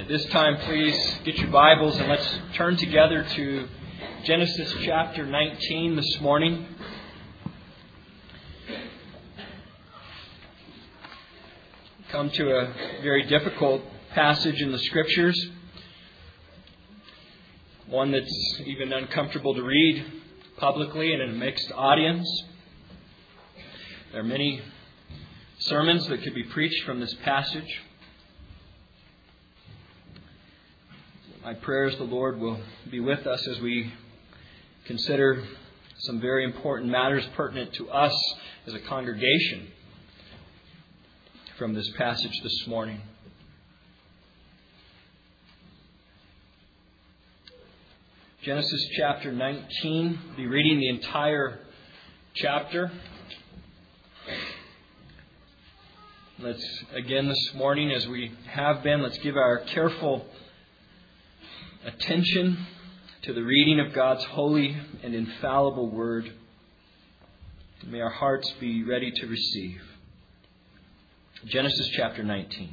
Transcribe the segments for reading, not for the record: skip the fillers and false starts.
At this time, please get your Bibles and let's turn together to Genesis chapter 19 this morning. Come to a very difficult passage in the Scriptures, one that's even uncomfortable to read publicly and in a mixed audience. There are many sermons that could be preached from this passage. My prayer is the Lord will be with us as we consider some very important matters pertinent to us as a congregation from this passage this morning. Genesis chapter 19. We'll be reading the entire chapter. Let's again this morning, as we have been, let's give our careful attention to the reading of God's holy and infallible word. May our hearts be ready to receive. Genesis chapter 19.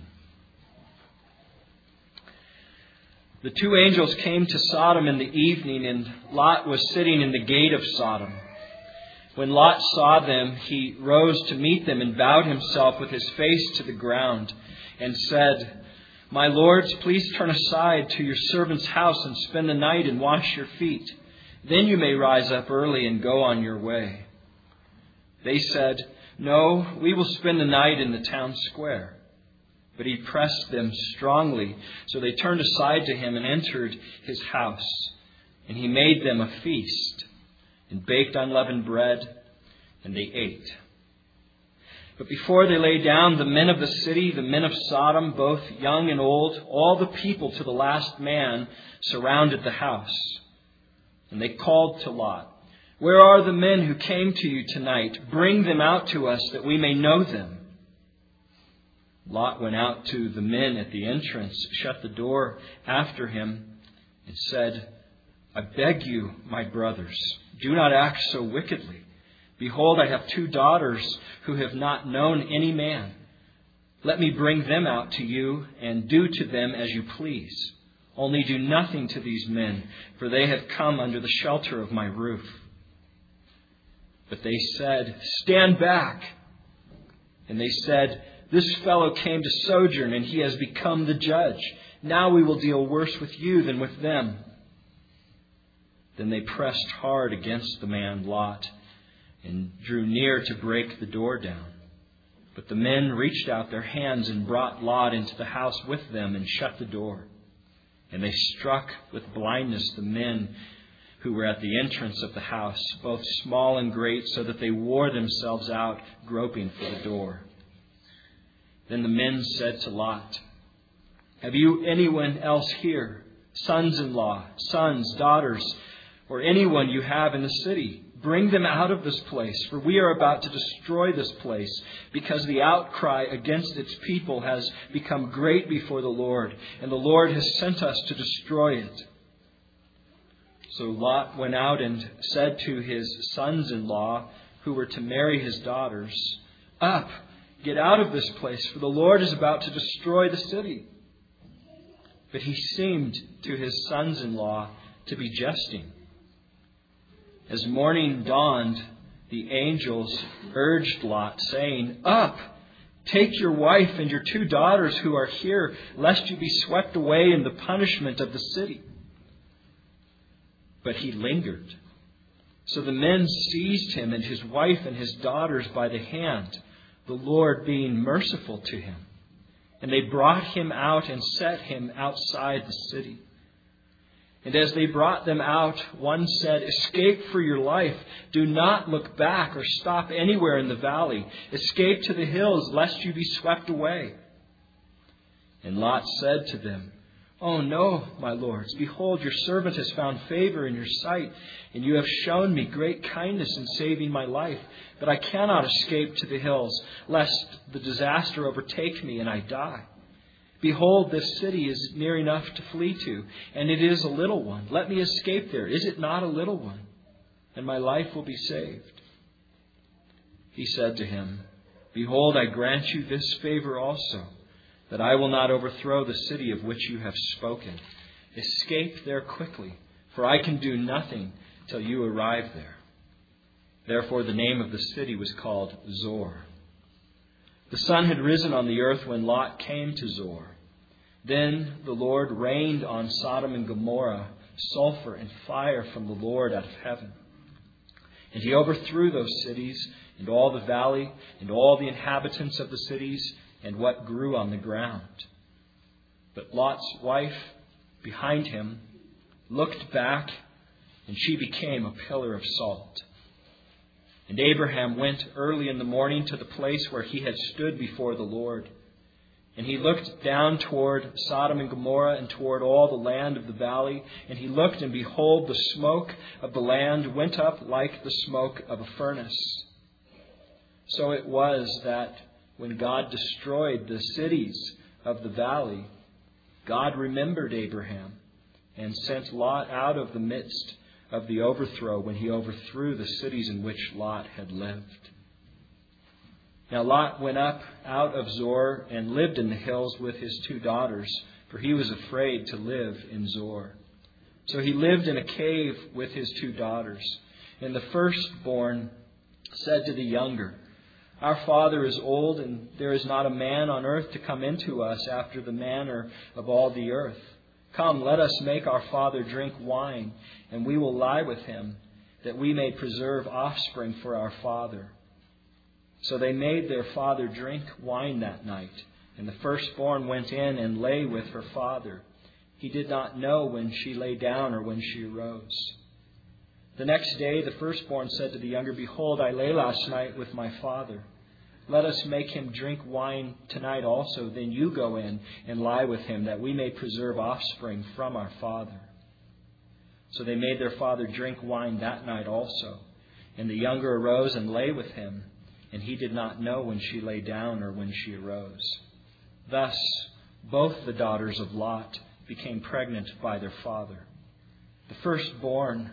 The two angels came to Sodom in the evening, and Lot was sitting in the gate of Sodom. When Lot saw them, he rose to meet them and bowed himself with his face to the ground and said, "My lords, please turn aside to your servant's house and spend the night and wash your feet. Then you may rise up early and go on your way." They said, "No, we will spend the night in the town square." But he pressed them strongly, so they turned aside to him and entered his house. And he made them a feast and baked unleavened bread, and they ate. But before they lay down, the men of the city, the men of Sodom, both young and old, all the people to the last man, surrounded the house. And they called to Lot, "Where are the men who came to you tonight? Bring them out to us that we may know them." Lot went out to the men at the entrance, shut the door after him, and said, "I beg you, my brothers, do not act so wickedly. Behold, I have 2 daughters who have not known any man. Let me bring them out to you and do to them as you please. Only do nothing to these men, for they have come under the shelter of my roof." But they said, "Stand back." And they said, "This fellow came to sojourn, and he has become the judge. Now we will deal worse with you than with them." Then they pressed hard against the man Lot and drew near to break the door down. But the men reached out their hands and brought Lot into the house with them and shut the door. And they struck with blindness the men who were at the entrance of the house, both small and great, so that they wore themselves out groping for the door. Then the men said to Lot, "Have you anyone else here, sons-in-law, sons, daughters, or anyone you have in the city? Bring them out of this place, for we are about to destroy this place, because the outcry against its people has become great before the Lord, and the Lord has sent us to destroy it." So Lot went out and said to his sons-in-law, who were to marry his daughters, "Up, get out of this place, for the Lord is about to destroy the city." But he seemed to his sons-in-law to be jesting. As morning dawned, the angels urged Lot, saying, "Up, take your wife and your 2 daughters who are here, lest you be swept away in the punishment of the city." But he lingered. So the men seized him and his wife and his daughters by the hand, the Lord being merciful to him. And they brought him out and set him outside the city. And as they brought them out, one said, "Escape for your life. Do not look back or stop anywhere in the valley. Escape to the hills, lest you be swept away." And Lot said to them, "Oh no, my lords, behold, your servant has found favor in your sight, and you have shown me great kindness in saving my life. But I cannot escape to the hills, lest the disaster overtake me and I die. Behold, this city is near enough to flee to, and it is a little one. Let me escape there. Is it not a little one? And my life will be saved." He said to him, "Behold, I grant you this favor also, that I will not overthrow the city of which you have spoken. Escape there quickly, for I can do nothing till you arrive there." Therefore the name of the city was called Zor. The sun had risen on the earth when Lot came to Zor. Then the Lord rained on Sodom and Gomorrah sulfur and fire from the Lord out of heaven. And he overthrew those cities and all the valley and all the inhabitants of the cities and what grew on the ground. But Lot's wife behind him looked back, and she became a pillar of salt. And Abraham went early in the morning to the place where he had stood before the Lord. And he looked down toward Sodom and Gomorrah and toward all the land of the valley. And he looked, and behold, the smoke of the land went up like the smoke of a furnace. So it was that when God destroyed the cities of the valley, God remembered Abraham and sent Lot out of the midst of the overthrow when he overthrew the cities in which Lot had lived. Now Lot went up out of Zor and lived in the hills with his 2 daughters, for he was afraid to live in Zor. So he lived in a cave with his 2 daughters. And the firstborn said to the younger, "Our father is old, and there is not a man on earth to come into us after the manner of all the earth. Come, let us make our father drink wine, and we will lie with him, that we may preserve offspring for our father." So they made their father drink wine that night, and the firstborn went in and lay with her father. He did not know when she lay down or when she arose. The next day the firstborn said to the younger, "Behold, I lay last night with my father. Let us make him drink wine tonight also. Then you go in and lie with him, that we may preserve offspring from our father." So they made their father drink wine that night also. And the younger arose and lay with him, and he did not know when she lay down or when she arose. Thus both the daughters of Lot became pregnant by their father. The firstborn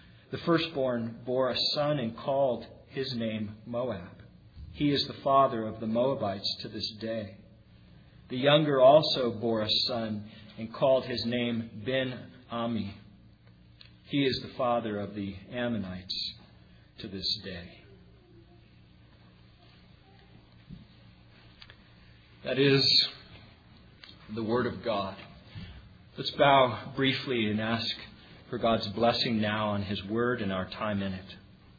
bore a son and called his name Moab. He is the father of the Moabites to this day. The younger also bore a son and called his name Ben-Ami. He is the father of the Ammonites to this day. That is the Word of God. Let's bow briefly and ask for God's blessing now on His Word and our time in it.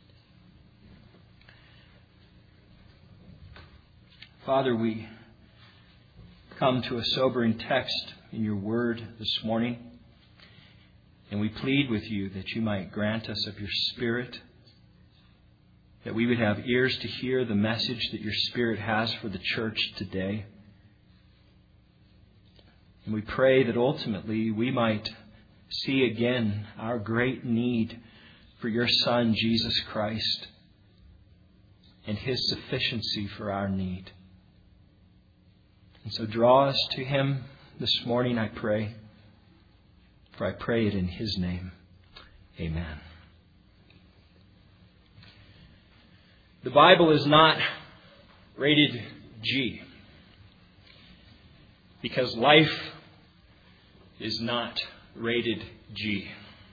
Father, we come to a sobering text in your Word this morning, and we plead with you that you might grant us of your Spirit, that we would have ears to hear the message that your Spirit has for the church today. And we pray that ultimately we might see again our great need for your Son, Jesus Christ, and His sufficiency for our need. And so draw us to Him this morning, I pray. For I pray it in His name. Amen. The Bible is not rated G, because life is not rated G.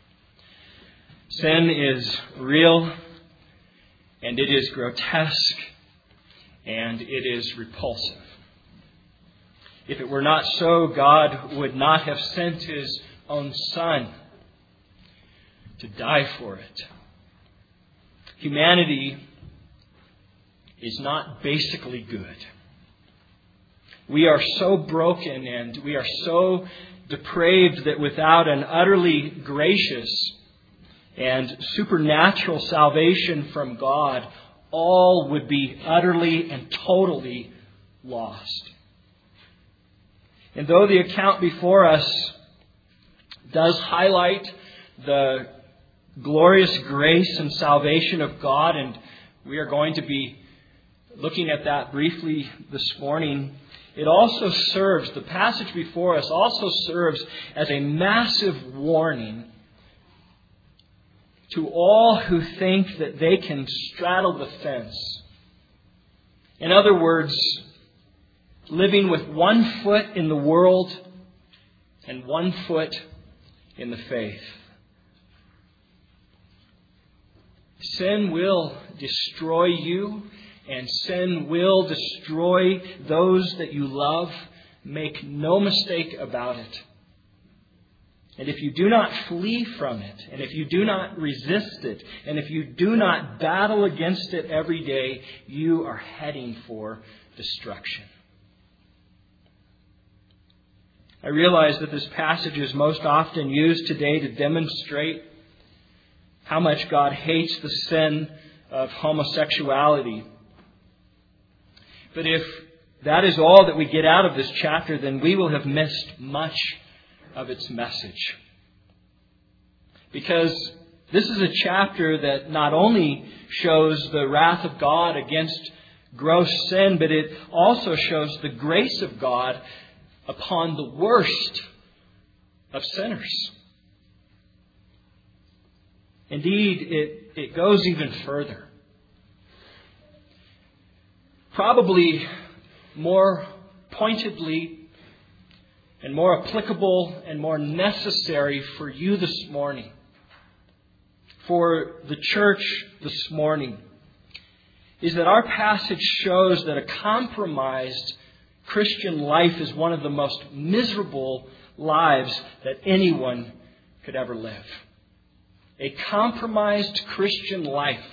Sin is real, and it is grotesque, and it is repulsive. If it were not so, God would not have sent His own Son to die for it. Humanity is not basically good. We are so broken and we are so depraved that without an utterly gracious and supernatural salvation from God, all would be utterly and totally lost. And though the account before us does highlight the glorious grace and salvation of God, and we are going to be looking at that briefly this morning, it also serves, the passage before us also serves as a massive warning to all who think that they can straddle the fence. In other words, living with one foot in the world and one foot in the faith. Sin will destroy you, and sin will destroy those that you love. Make no mistake about it. And if you do not flee from it, and if you do not resist it, and if you do not battle against it every day, you are heading for destruction. I realize that this passage is most often used today to demonstrate how much God hates the sin of homosexuality. But if that is all that we get out of this chapter, then we will have missed much of its message. Because this is a chapter that not only shows the wrath of God against gross sin, but it also shows the grace of God upon the worst of sinners. Indeed, it goes even further. Probably more pointedly and more applicable and more necessary for you this morning, for the church this morning, is that our passage shows that a compromised Christian life is one of the most miserable lives that anyone could ever live. A compromised Christian life,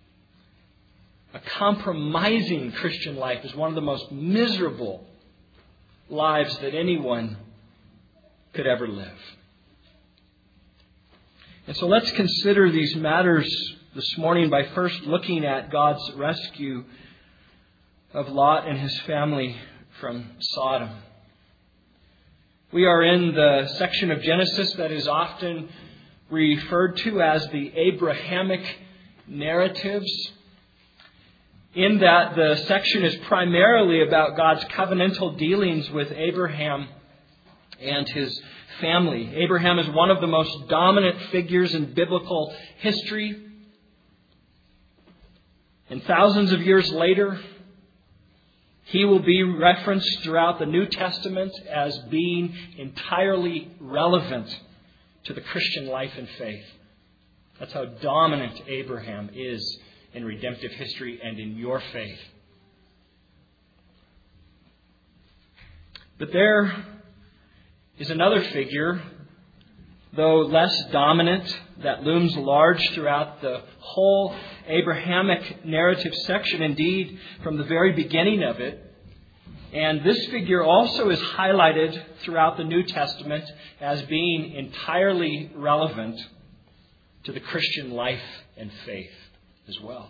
a compromising Christian life is one of the most miserable lives that anyone could ever live. And so let's consider these matters this morning by first looking at God's rescue of Lot and his family from Sodom. We are in the section of Genesis that is often referred to as the Abrahamic narratives, in that the section is primarily about God's covenantal dealings with Abraham and his family. Abraham is one of the most dominant figures in biblical history. And thousands of years later, he will be referenced throughout the New Testament as being entirely relevant to the Christian life and faith. That's how dominant Abraham is in redemptive history and in your faith. But there is another figure, though less dominant, that looms large throughout the whole Abrahamic narrative section, indeed from the very beginning of it. And this figure also is highlighted throughout the New Testament as being entirely relevant to the Christian life and faith as well.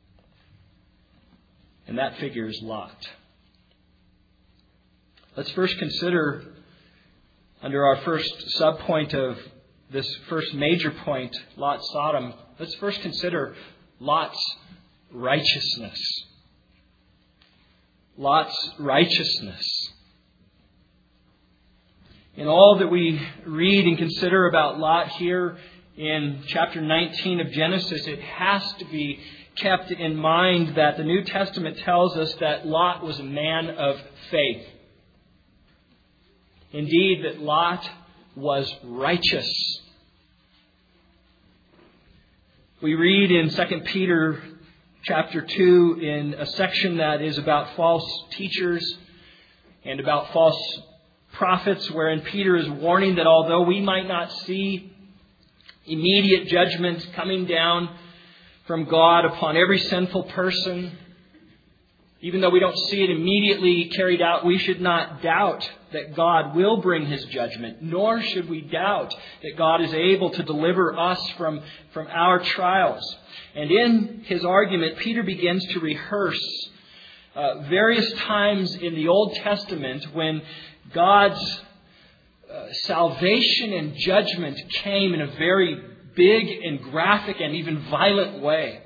And that figure is Lot. Let's first consider, under our first subpoint of this first major point, Lot Sodom, let's first consider Lot's righteousness. Lot's righteousness. In all that we read and consider about Lot here in chapter 19 of Genesis, it has to be kept in mind that the New Testament tells us that Lot was a man of faith. Indeed, that Lot was righteous. We read in 2 Peter chapter 2 in a section that is about false teachers and about false prophets, wherein Peter is warning that although we might not see immediate judgment coming down from God upon every sinful person, even though we don't see it immediately carried out, we should not doubt that God will bring His judgment, nor should we doubt that God is able to deliver us from our trials. And in his argument, Peter begins to rehearse various times in the Old Testament when God's salvation and judgment came in a very big and graphic and even violent way.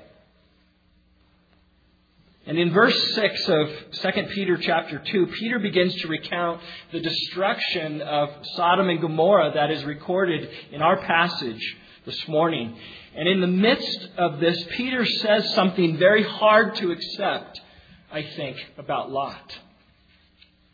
And in verse 6 of 2 Peter chapter 2, Peter begins to recount the destruction of Sodom and Gomorrah that is recorded in our passage this morning. And in the midst of this, Peter says something very hard to accept, I think, about Lot.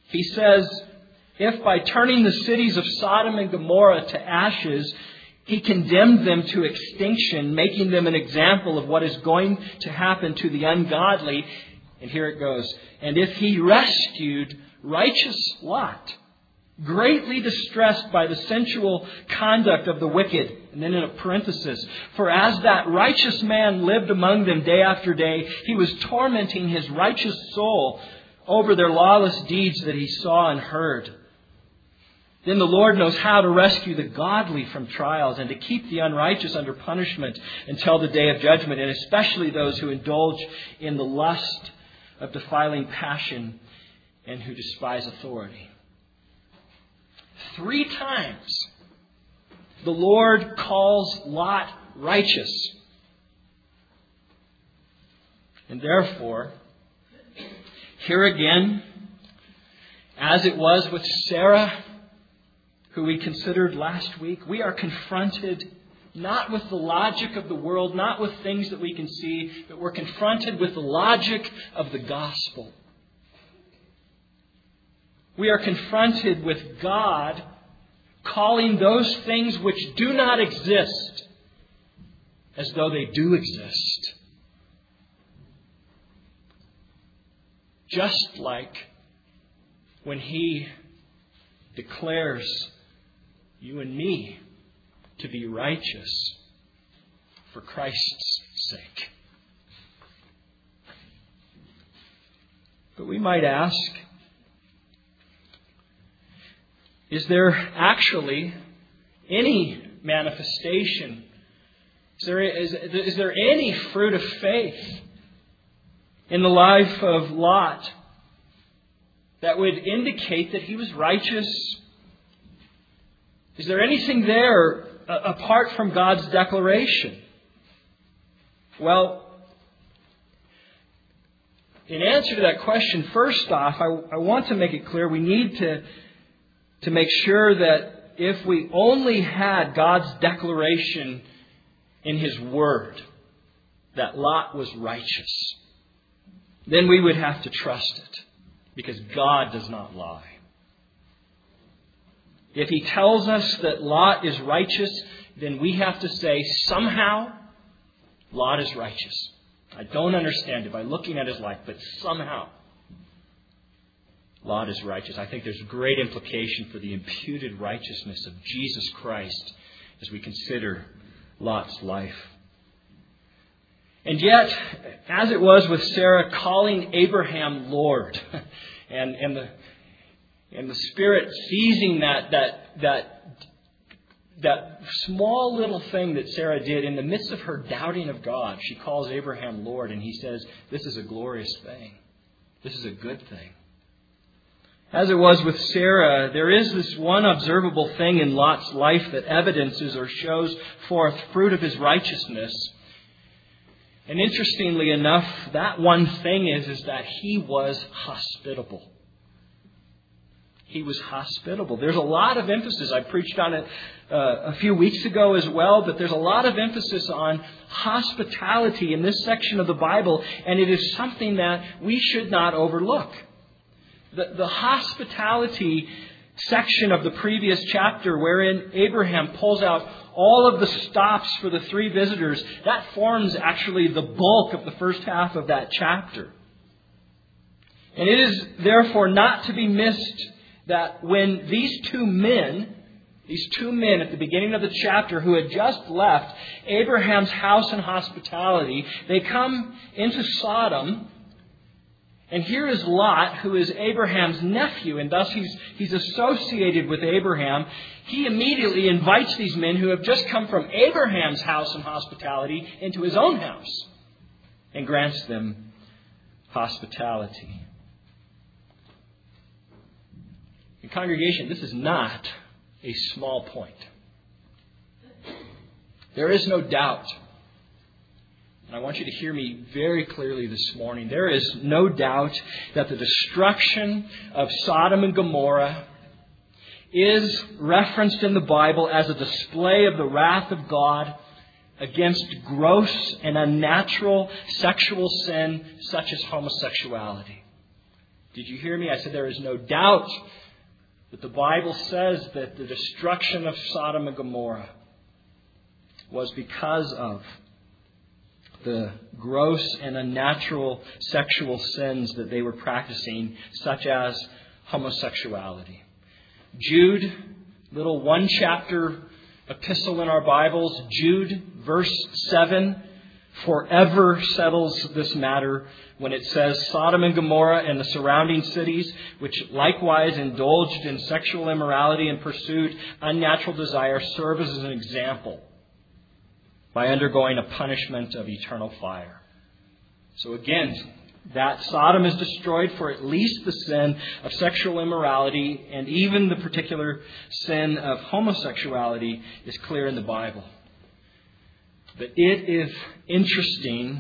He says, if by turning the cities of Sodom and Gomorrah to ashes, He condemned them to extinction, making them an example of what is going to happen to the ungodly. And here it goes. And if He rescued righteous Lot, greatly distressed by the sensual conduct of the wicked. And then in a parenthesis, for as that righteous man lived among them day after day, he was tormenting his righteous soul over their lawless deeds that he saw and heard. Then the Lord knows how to rescue the godly from trials and to keep the unrighteous under punishment until the day of judgment, and especially those who indulge in the lust of defiling passion and who despise authority. 3 times the Lord calls Lot righteous. And therefore, here again, as it was with Sarah, who we considered last week, we are confronted not with the logic of the world, not with things that we can see, but we're confronted with the logic of the gospel. We are confronted with God calling those things which do not exist as though they do exist. Just like when He declares you and me to be righteous for Christ's sake. But we might ask, is there actually any manifestation? Is there any fruit of faith in the life of Lot that would indicate that he was righteous? Is there anything there apart from God's declaration? Well, in answer to that question, first off, I want to make it clear we need to make sure that if we only had God's declaration in His Word that Lot was righteous, then we would have to trust it, because God does not lie. If He tells us that Lot is righteous, then we have to say, somehow, Lot is righteous. I don't understand it by looking at his life, but somehow, Lot is righteous. I think there's great implication for the imputed righteousness of Jesus Christ as we consider Lot's life. And yet, as it was with Sarah calling Abraham Lord, and the Spirit seizing that small little thing that Sarah did in the midst of her doubting of God, she calls Abraham Lord, and He says, this is a glorious thing. This is a good thing. As it was with Sarah, there is this one observable thing in Lot's life that evidences or shows forth fruit of his righteousness. And interestingly enough, that one thing is that he was hospitable. He was hospitable. There's a lot of emphasis. I preached on it a few weeks ago as well, but there's a lot of emphasis on hospitality in this section of the Bible, and it is something that we should not overlook. The hospitality section of the previous chapter, wherein Abraham pulls out all of the stops for the 3 visitors, that forms actually the bulk of the first half of that chapter. And it is therefore not to be missed that when these two men at the beginning of the chapter who had just left Abraham's house and hospitality, they come into Sodom. And here is Lot, who is Abraham's nephew, and thus he's associated with Abraham. He immediately invites these men who have just come from Abraham's house and hospitality into his own house and grants them hospitality. In congregation, this is not a small point. There is no doubt. And I want you to hear me very clearly this morning. There is no doubt that the destruction of Sodom and Gomorrah is referenced in the Bible as a display of the wrath of God against gross and unnatural sexual sin such as homosexuality. Did you hear me? I said there is no doubt that the Bible says that the destruction of Sodom and Gomorrah was because of the gross and unnatural sexual sins that they were practicing, such as homosexuality. Jude, little one-chapter epistle in our Bibles, Jude, verse 7, forever settles this matter when it says, Sodom and Gomorrah and the surrounding cities, which likewise indulged in sexual immorality and pursued unnatural desire, serve as an example by undergoing a punishment of eternal fire. So again, that Sodom is destroyed for at least the sin of sexual immorality, and even the particular sin of homosexuality is clear in the Bible. But it is interesting,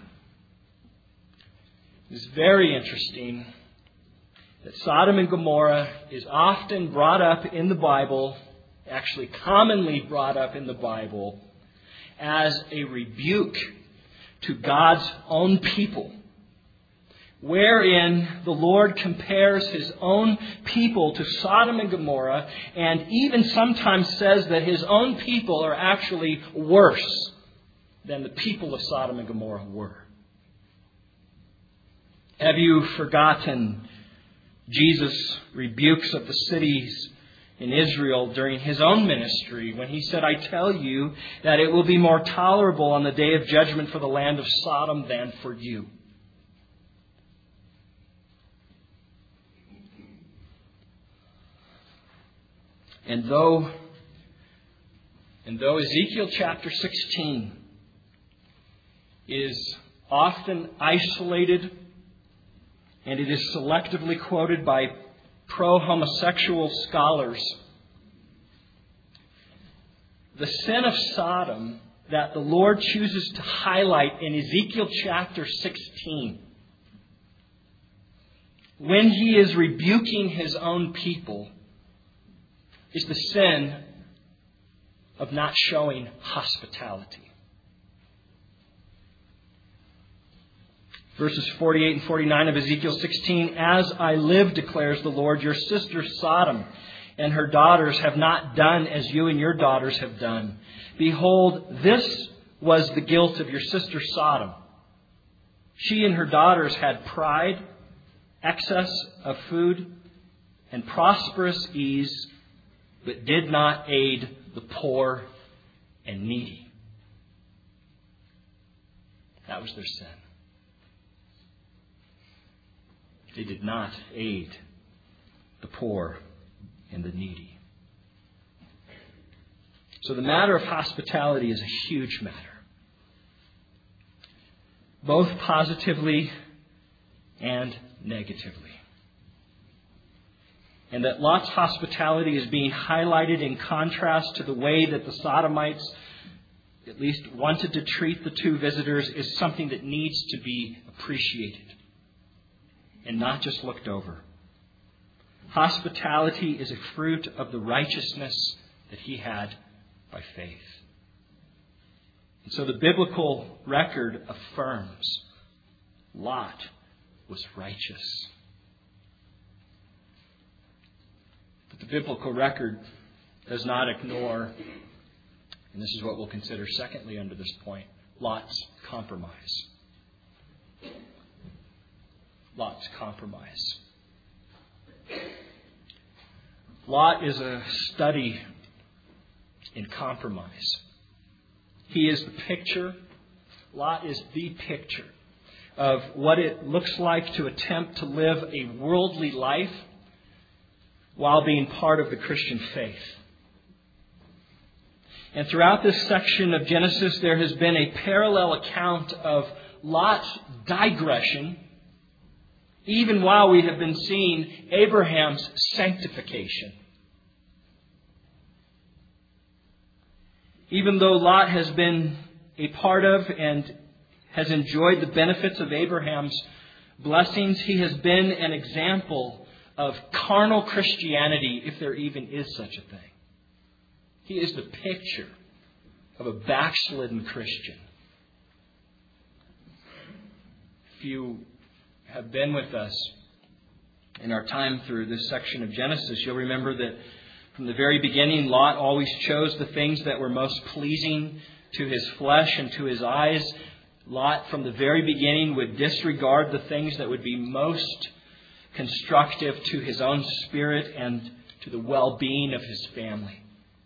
it's very interesting, that Sodom and Gomorrah is often brought up in the Bible, actually commonly brought up in the Bible, as a rebuke to God's own people, wherein the Lord compares His own people to Sodom and Gomorrah, and even sometimes says that His own people are actually worse than the people of Sodom and Gomorrah were. Have you forgotten Jesus' rebukes of the cities in Israel during His own ministry when He said, I tell you that it will be more tolerable on the day of judgment for the land of Sodom than for you. And though Ezekiel chapter 16 is often isolated and it is selectively quoted by pro-homosexual scholars, the sin of Sodom that the Lord chooses to highlight in Ezekiel chapter 16, when He is rebuking His own people, is the sin of not showing hospitality. Verses 48 and 49 of Ezekiel 16, As I live, declares the Lord, your sister Sodom and her daughters have not done as you and your daughters have done. Behold, this was the guilt of your sister Sodom. She and her daughters had pride, excess of food, and prosperous ease, but did not aid the poor and needy. That was their sin. They did not aid the poor and the needy. So the matter of hospitality is a huge matter, both positively and negatively. And that Lot's hospitality is being highlighted in contrast to the way that the Sodomites at least wanted to treat the two visitors is something that needs to be appreciated and not just looked over. Hospitality is a fruit of the righteousness that he had by faith. And so the biblical record affirms Lot was righteous. But the biblical record does not ignore, and this is what we'll consider secondly under this point, Lot's compromise. Lot's compromise. Lot is a study in compromise. He is the picture, Lot is the picture of what it looks like to attempt to live a worldly life while being part of the Christian faith. And throughout this section of Genesis, there has been a parallel account of Lot's digression, even while we have been seeing Abraham's sanctification. Even though Lot has been a part of and has enjoyed the benefits of Abraham's blessings, he has been an example of carnal Christianity, if there even is such a thing. He is the picture of a backslidden Christian. If you have been with us in our time through this section of Genesis, you'll remember that from the very beginning, Lot always chose the things that were most pleasing to his flesh and to his eyes. Lot, from the very beginning, would disregard the things that would be most constructive to his own spirit and to the well-being of his family.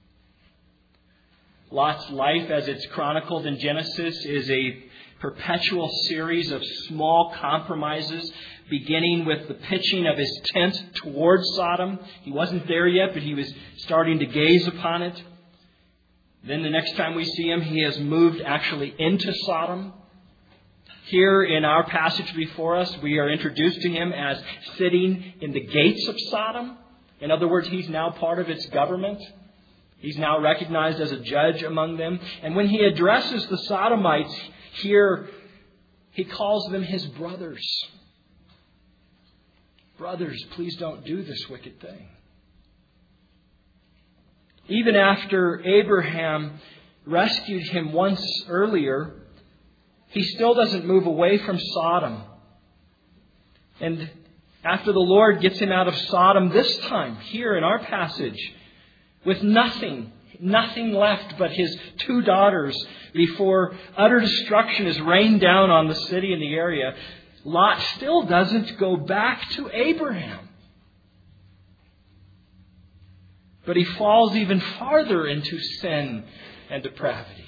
Lot's life, as it's chronicled in Genesis, is a perpetual series of small compromises, beginning with the pitching of his tent towards Sodom. He wasn't there yet, but he was starting to gaze upon it. Then the next time we see him, he has moved actually into Sodom. Here in our passage before us, we are introduced to him as sitting in the gates of Sodom. In other words, he's now part of its government. He's now recognized as a judge among them. And when he addresses the Sodomites here, he calls them his brothers. Brothers, please don't do this wicked thing. Even after Abraham rescued him once earlier, he still doesn't move away from Sodom. And after the Lord gets him out of Sodom this time, here in our passage, with nothing left but his 2 daughters before utter destruction is rained down on the city and the area, Lot still doesn't go back to Abraham. But he falls even farther into sin and depravity.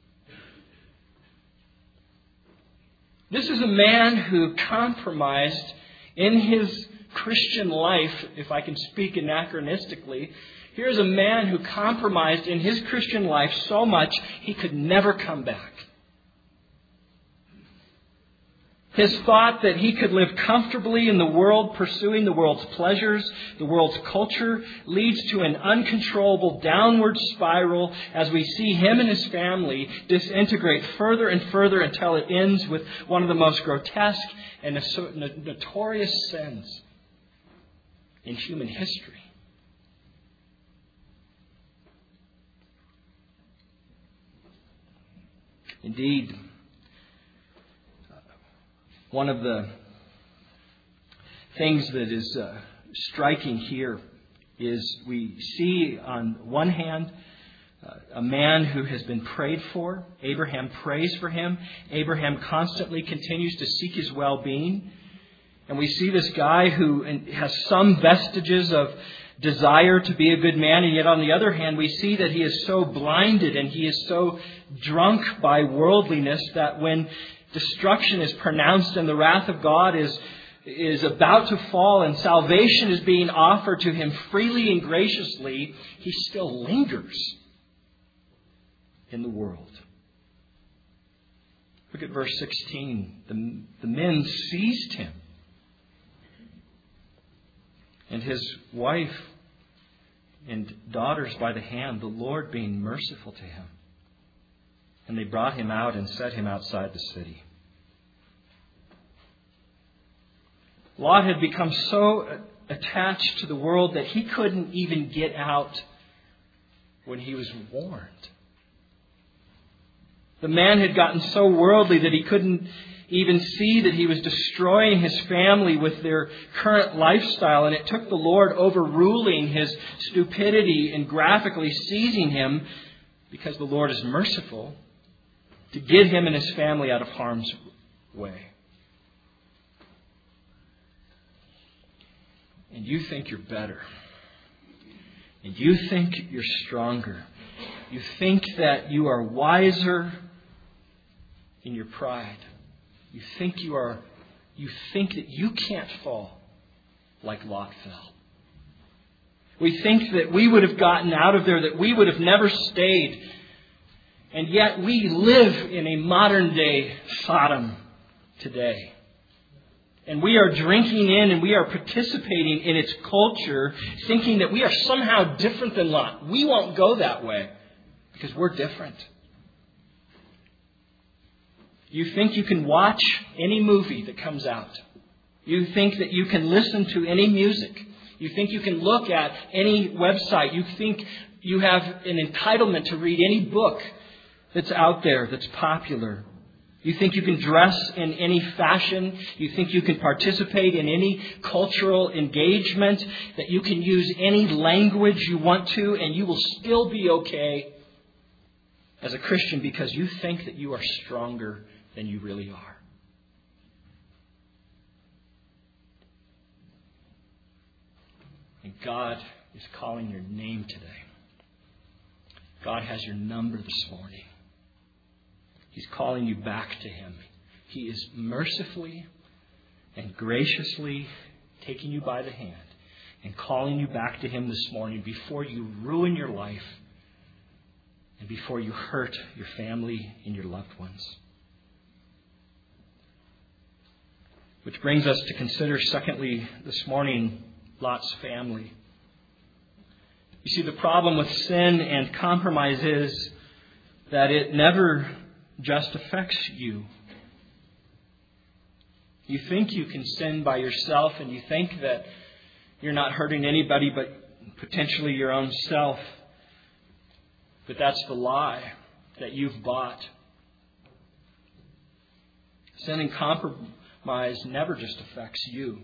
This is a man who compromised in his Christian life, if I can speak anachronistically. Here's a man who compromised in his Christian life so much he could never come back. His thought that he could live comfortably in the world, pursuing the world's pleasures, the world's culture, leads to an uncontrollable downward spiral as we see him and his family disintegrate further and further until it ends with one of the most grotesque and notorious sins in human history. Indeed, one of the things that is striking here is we see on one hand a man who has been prayed for. Abraham prays for him. Abraham constantly continues to seek his well-being. And we see this guy who has some vestiges of desire to be a good man, and yet on the other hand we see that he is so blinded and he is so drunk by worldliness that when destruction is pronounced and the wrath of God is about to fall and salvation is being offered to him freely and graciously, he still lingers in the world. Look at verse 16. The men seized him, and his wife and daughters by the hand, the Lord being merciful to him. And they brought him out and set him outside the city. Lot had become so attached to the world that he couldn't even get out when he was warned. The man had gotten so worldly that he couldn't even see that he was destroying his family with their current lifestyle. And it took the Lord overruling his stupidity and graphically seizing him, because the Lord is merciful, to get him and his family out of harm's way. And you think you're better. And you think you're stronger. You think that you are wiser in your pride. You think that you can't fall like Lot fell. We think that we would have gotten out of there, that we would have never stayed. And yet we live in a modern day Sodom today. And we are drinking in and we are participating in its culture, thinking that we are somehow different than Lot. We won't go that way because we're different. You think you can watch any movie that comes out. You think that you can listen to any music. You think you can look at any website. You think you have an entitlement to read any book that's out there that's popular. You think you can dress in any fashion. You think you can participate in any cultural engagement, that you can use any language you want to, and you will still be okay as a Christian because you think that you are stronger than you really are. And God is calling your name today. God has your number this morning. He's calling you back to Him. He is mercifully and graciously taking you by the hand and calling you back to Him this morning before you ruin your life and before you hurt your family and your loved ones. Which brings us to consider, secondly, this morning, Lot's family. You see, the problem with sin and compromise is that it never just affects you. You think you can sin by yourself, and you think that you're not hurting anybody but potentially your own self. But that's the lie that you've bought. Sin and compromise never just affects you.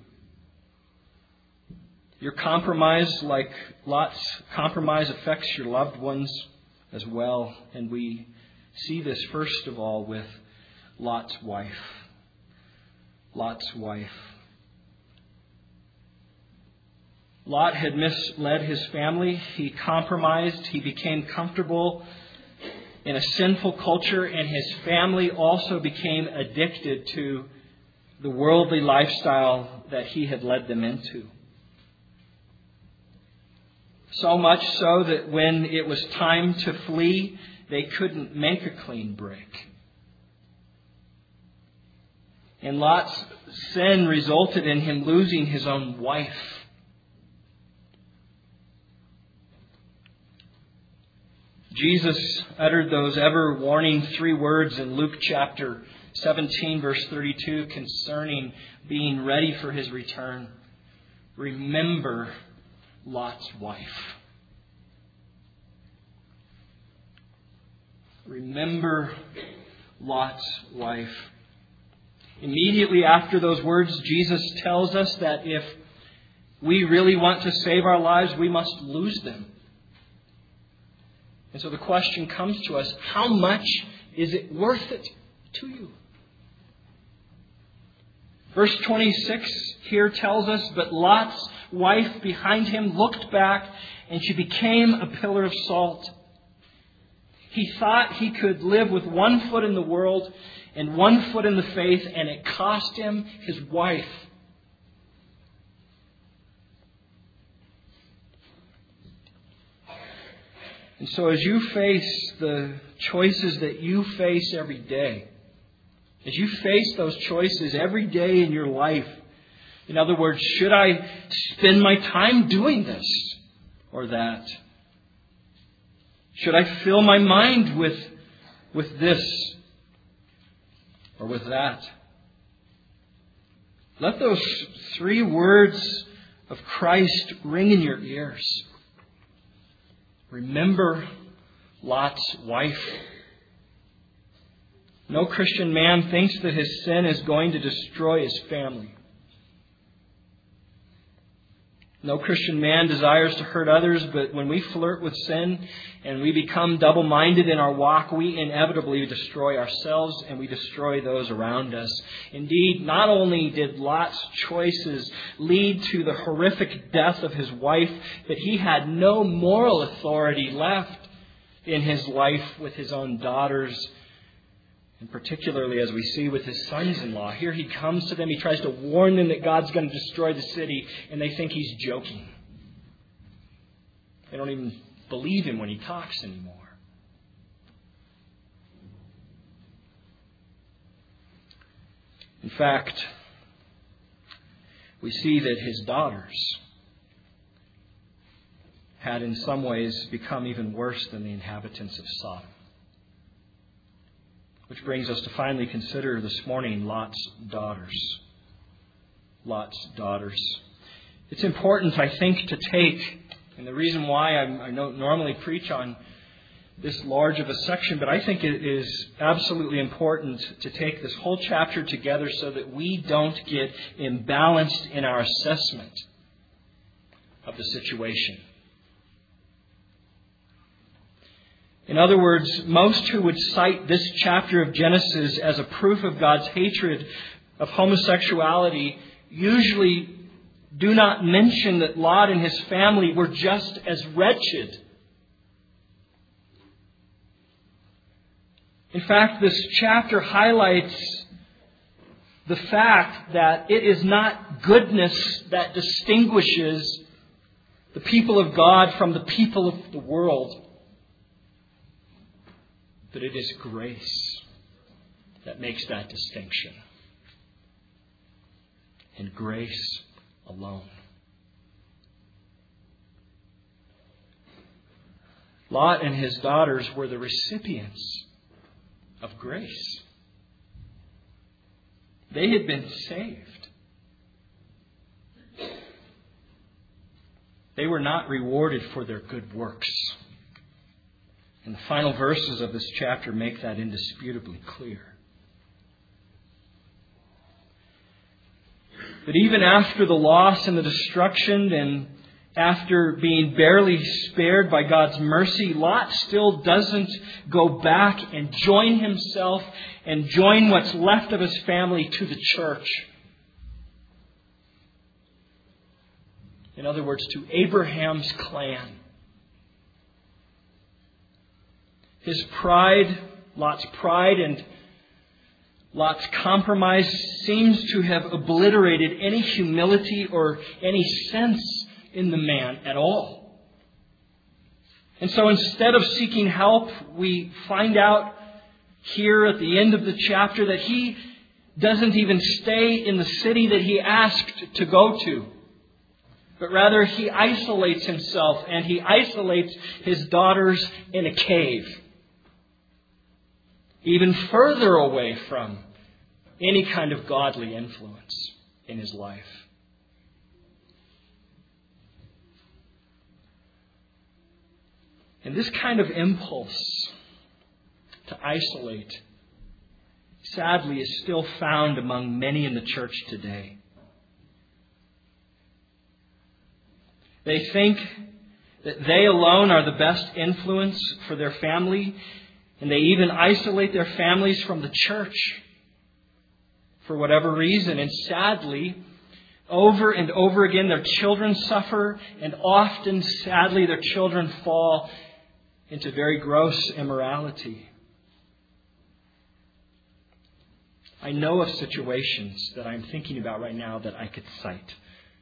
Your compromise, like Lot's compromise, affects your loved ones as well. And we see this first of all with Lot's wife. Lot's wife. Lot had misled his family. He compromised. He became comfortable in a sinful culture, and his family also became addicted to the worldly lifestyle that he had led them into. So much so that when it was time to flee, they couldn't make a clean break. And Lot's sin resulted in him losing his own wife. Jesus uttered those ever-warning 3 words in Luke chapter 17, verse 32, concerning being ready for His return. Remember Lot's wife. Remember Lot's wife. Immediately after those words, Jesus tells us that if we really want to save our lives, we must lose them. And so the question comes to us, how much is it worth it to you? Verse 26 here tells us, but Lot's wife behind him looked back, and she became a pillar of salt. He thought he could live with 1 foot in the world and 1 foot in the faith, and it cost him his wife. And so as you face the choices that you face every day, as you face those choices every day in your life, in other words, should I spend my time doing this or that? Should I fill my mind with this or with that? Let those 3 words of Christ ring in your ears. Remember Lot's wife. No Christian man thinks that his sin is going to destroy his family. No Christian man desires to hurt others, but when we flirt with sin and we become double-minded in our walk, we inevitably destroy ourselves and we destroy those around us. Indeed, not only did Lot's choices lead to the horrific death of his wife, but he had no moral authority left in his life with his own daughters, and particularly as we see with his sons-in-law. Here he comes to them, he tries to warn them that God's going to destroy the city, and they think he's joking. They don't even believe him when he talks anymore. In fact, we see that his daughters had in some ways become even worse than the inhabitants of Sodom. Which brings us to finally consider this morning Lot's daughters. Lot's daughters. It's important, I think, to take, and the reason why I don't normally preach on this large of a section, but I think it is absolutely important to take this whole chapter together so that we don't get imbalanced in our assessment of the situation. In other words, most who would cite this chapter of Genesis as a proof of God's hatred of homosexuality usually do not mention that Lot and his family were just as wretched. In fact, this chapter highlights the fact that it is not goodness that distinguishes the people of God from the people of the world, but it is grace that makes that distinction. And grace alone. Lot and his daughters were the recipients of grace. They had been saved. They were not rewarded for their good works. And the final verses of this chapter make that indisputably clear. But even after the loss and the destruction, and after being barely spared by God's mercy, Lot still doesn't go back and join himself and join what's left of his family to the church. In other words, to Abraham's clan. His pride, Lot's pride and Lot's compromise seems to have obliterated any humility or any sense in the man at all. And so instead of seeking help, we find out here at the end of the chapter that he doesn't even stay in the city that he asked to go to. But rather he isolates himself and he isolates his daughters in a cave. Even further away from any kind of godly influence in his life. And this kind of impulse to isolate, sadly, is still found among many in the church today. They think that they alone are the best influence for their family, and they even isolate their families from the church for whatever reason. And sadly, over and over again, their children suffer, and often, sadly, their children fall into very gross immorality. I know of situations that I'm thinking about right now that I could cite.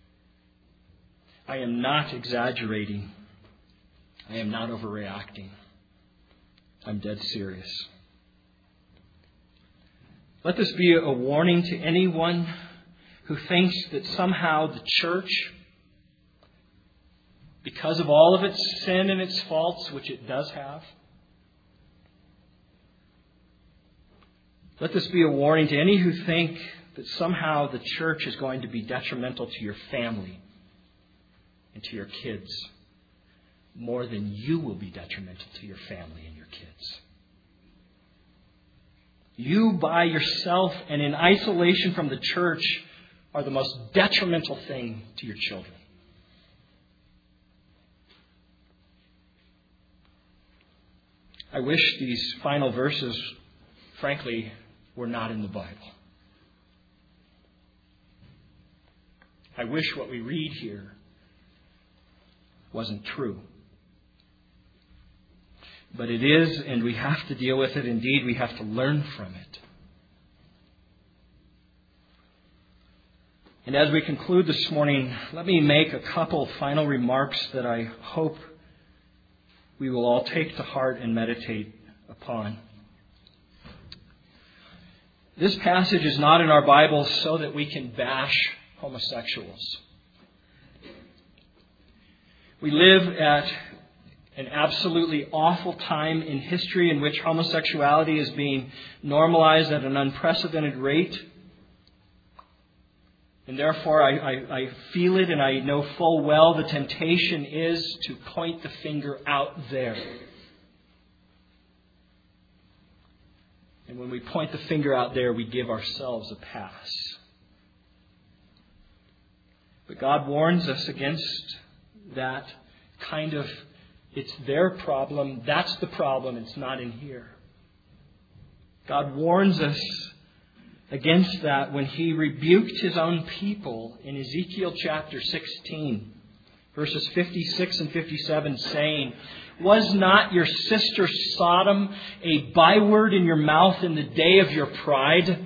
I am not exaggerating. I am not overreacting. I'm dead serious. Let this be a warning to anyone who thinks that somehow the church, because of all of its sin and its faults, which it does have, let this be a warning to any who think that somehow the church is going to be detrimental to your family and to your kids more than you will be detrimental to your family and your kids. You by yourself and in isolation from the church are the most detrimental thing to your children. I wish these final verses, frankly, were not in the Bible. I wish what we read here wasn't true. But it is, and we have to deal with it. Indeed, we have to learn from it. And as we conclude this morning, let me make a couple final remarks that I hope we will all take to heart and meditate upon. This passage is not in our Bible so that we can bash homosexuals. We live at an absolutely awful time in history in which homosexuality is being normalized at an unprecedented rate. And therefore, I feel it and I know full well the temptation is to point the finger out there. And when we point the finger out there, we give ourselves a pass. But God warns us against that kind of, it's their problem, that's the problem, it's not in here. God warns us against that when He rebuked His own people in Ezekiel chapter 16, verses 56 and 57, saying, "Was not your sister Sodom a byword in your mouth in the day of your pride?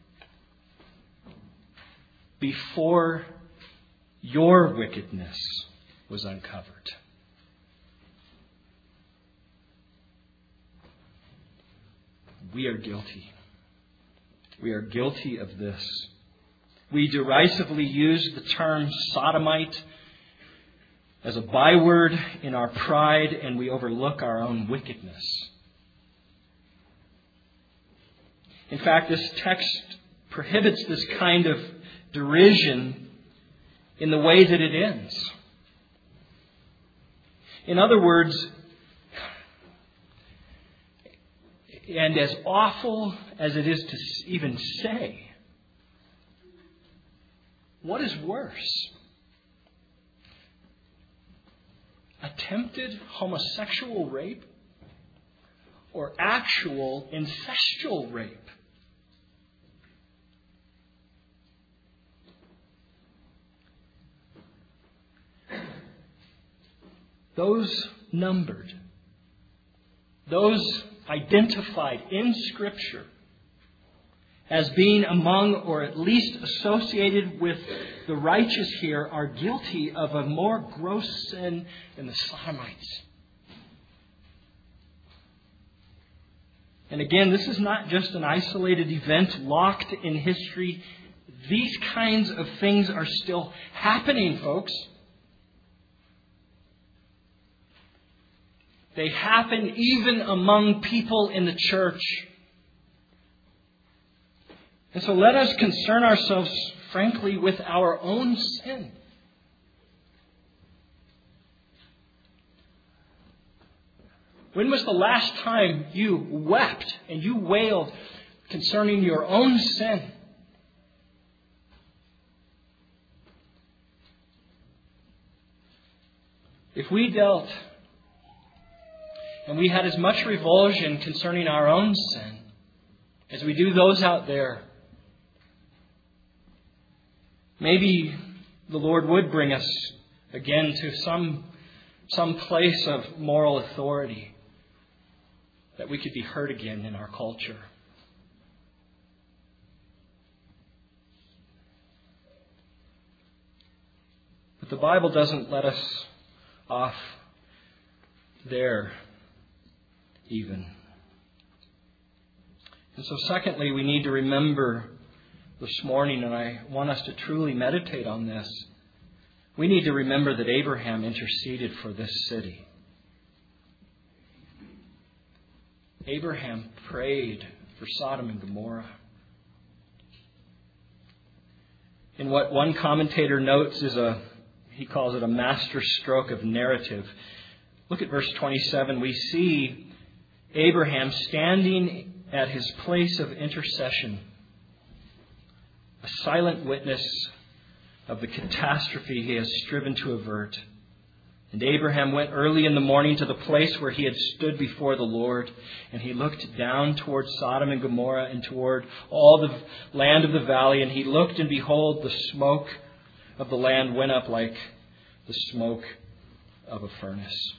Before your wickedness was uncovered." We are guilty. We are guilty of this. We derisively use the term sodomite as a byword in our pride, and we overlook our own wickedness. In fact, this text prohibits this kind of derision in the way that it ends. In other words, and as awful as it is to even say, what is worse? Attempted homosexual rape or actual incestual rape? Those numbered, those identified in Scripture as being among or at least associated with the righteous here are guilty of a more gross sin than the Sodomites. And again, this is not just an isolated event locked in history. These kinds of things are still happening, folks. They happen even among people in the church. And so let us concern ourselves, frankly, with our own sin. When was the last time you wept and you wailed concerning your own sin? If we dealt and we had as much revulsion concerning our own sin as we do those out there, maybe the Lord would bring us again to some place of moral authority, that we could be heard again in our culture. But the Bible doesn't let us off there even. And so secondly, we need to remember this morning, and I want us to truly meditate on this, we need to remember that Abraham interceded for this city. Abraham prayed for Sodom and Gomorrah. And what one commentator notes is he calls it a master stroke of narrative. Look at verse 27. We see Abraham standing at his place of intercession, a silent witness of the catastrophe he has striven to avert. And Abraham went early in the morning to the place where he had stood before the Lord, and he looked down toward Sodom and Gomorrah and toward all the land of the valley, and he looked, and behold, the smoke of the land went up like the smoke of a furnace.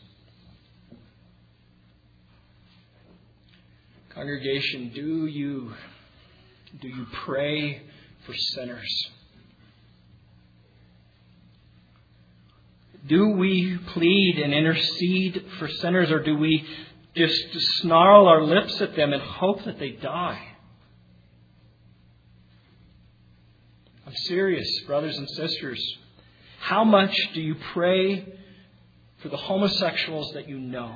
Congregation, do you pray for sinners? Do we plead and intercede for sinners, or do we just snarl our lips at them and hope that they die? I'm serious, brothers and sisters. How much do you pray for the homosexuals that you know,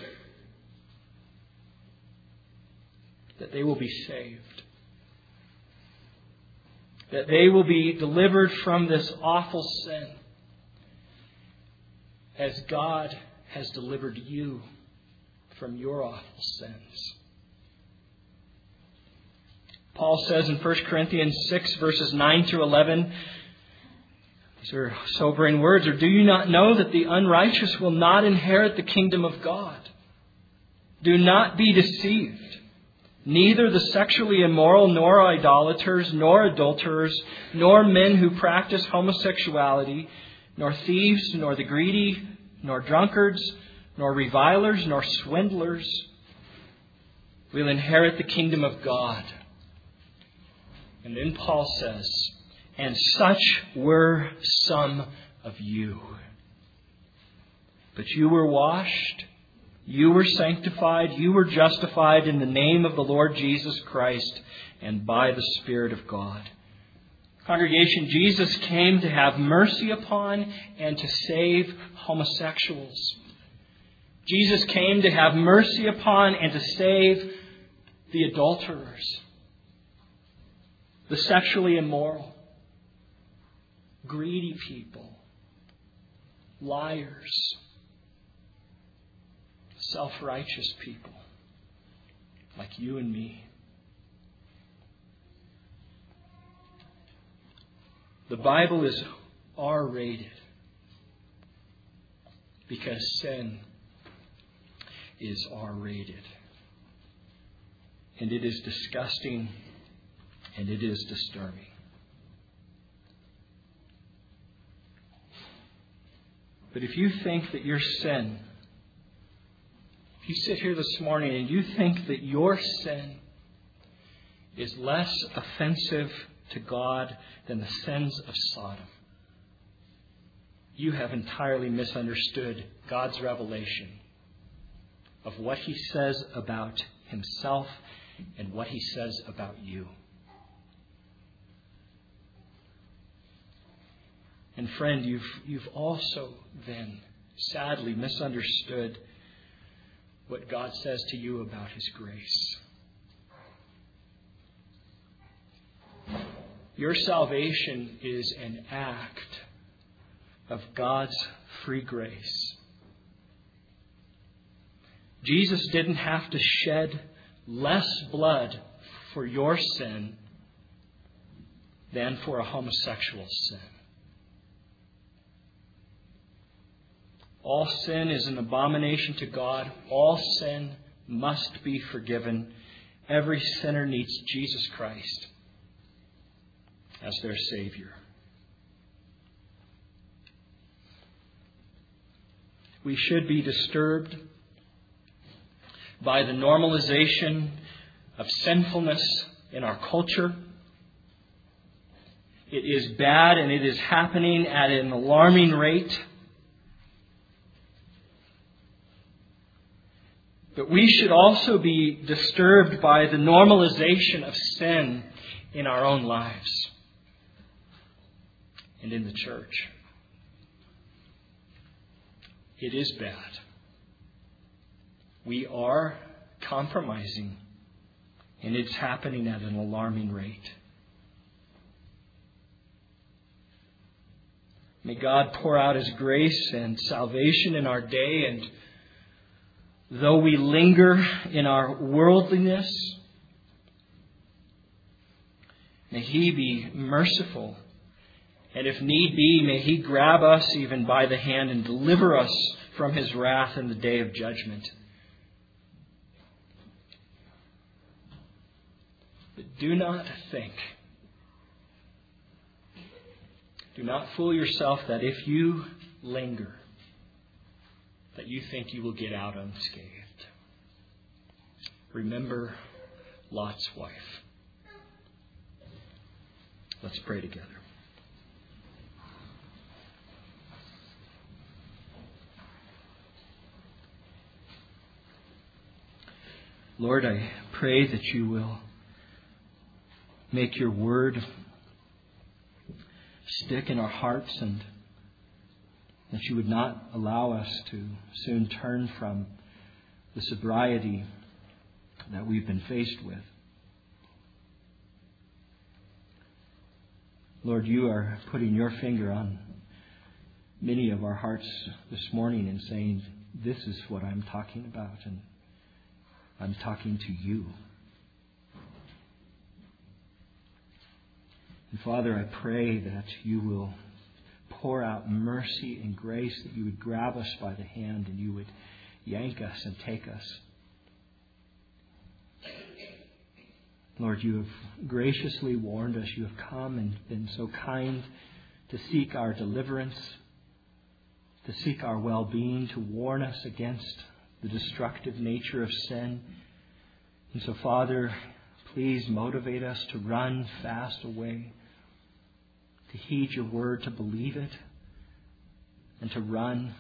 that they will be saved, that they will be delivered from this awful sin, as God has delivered you from your awful sins? Paul says in 1 Corinthians 6, verses 9 through 11, these are sobering words, or do you not know that the unrighteous will not inherit the kingdom of God? Do not be deceived. Neither the sexually immoral, nor idolaters, nor adulterers, nor men who practice homosexuality, nor thieves, nor the greedy, nor drunkards, nor revilers, nor swindlers will inherit the kingdom of God. And then Paul says, and such were some of you. But you were washed, you were sanctified, you were justified in the name of the Lord Jesus Christ and by the Spirit of God. Congregation, Jesus came to have mercy upon and to save homosexuals. Jesus came to have mercy upon and to save the adulterers, the sexually immoral, greedy people, liars, self-righteous people like you and me. The Bible is R-rated because sin is R-rated. And it is disgusting and it is disturbing. But if you think that your sin, if you sit here this morning and you think that your sin is less offensive to God than the sins of Sodom, you have entirely misunderstood God's revelation of what He says about Himself and what He says about you. And friend, you've also then sadly misunderstood what God says to you about His grace. Your salvation is an act of God's free grace. Jesus didn't have to shed less blood for your sin than for a homosexual sin. All sin is an abomination to God. All sin must be forgiven. Every sinner needs Jesus Christ as their Savior. We should be disturbed by the normalization of sinfulness in our culture. It is bad and it is happening at an alarming rate. But we should also be disturbed by the normalization of sin in our own lives and in the church. It is bad. We are compromising, and it's happening at an alarming rate. May God pour out His grace and salvation in our day, and though we linger in our worldliness, may He be merciful. And if need be, may He grab us even by the hand and deliver us from His wrath in the day of judgment. But do not fool yourself that if you linger, that you think you will get out unscathed. Remember Lot's wife. Let's pray together. Lord, I pray that you will make your word stick in our hearts, and that you would not allow us to soon turn from the sobriety that we've been faced with. Lord, you are putting your finger on many of our hearts this morning and saying, this is what I'm talking about, and I'm talking to you. And Father, I pray that you will pour out mercy and grace, that you would grab us by the hand and you would yank us and take us. Lord, you have graciously warned us. You have come and been so kind to seek our deliverance, to seek our well-being, to warn us against the destructive nature of sin. And so, Father, please motivate us to run fast away, to heed your word, to believe it, and to run.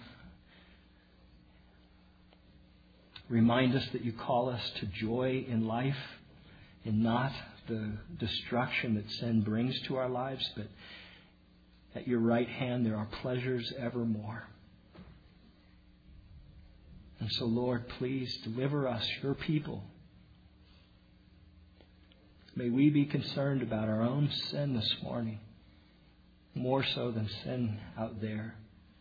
Remind us that you call us to joy in life, and not the destruction that sin brings to our lives, but at your right hand there are pleasures evermore. And so, Lord, please deliver us, your people. May we be concerned about our own sin this morning, more so than sin out there.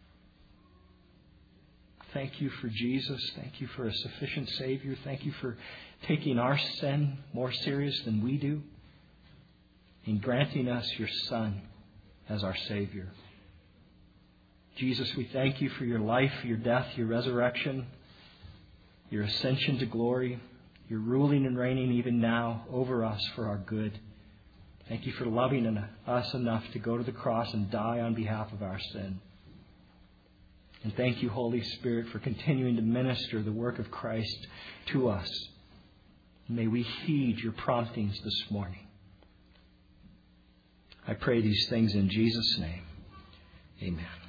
Thank you for Jesus. Thank you for a sufficient Savior. Thank you for taking our sin more serious than we do and granting us your Son as our Savior. Jesus, we thank you for your life, your death, your resurrection, your ascension to glory, your ruling and reigning even now over us for our good. Thank you for loving us enough to go to the cross and die on behalf of our sin. And thank you, Holy Spirit, for continuing to minister the work of Christ to us. May we heed your promptings this morning. I pray these things in Jesus' name. Amen.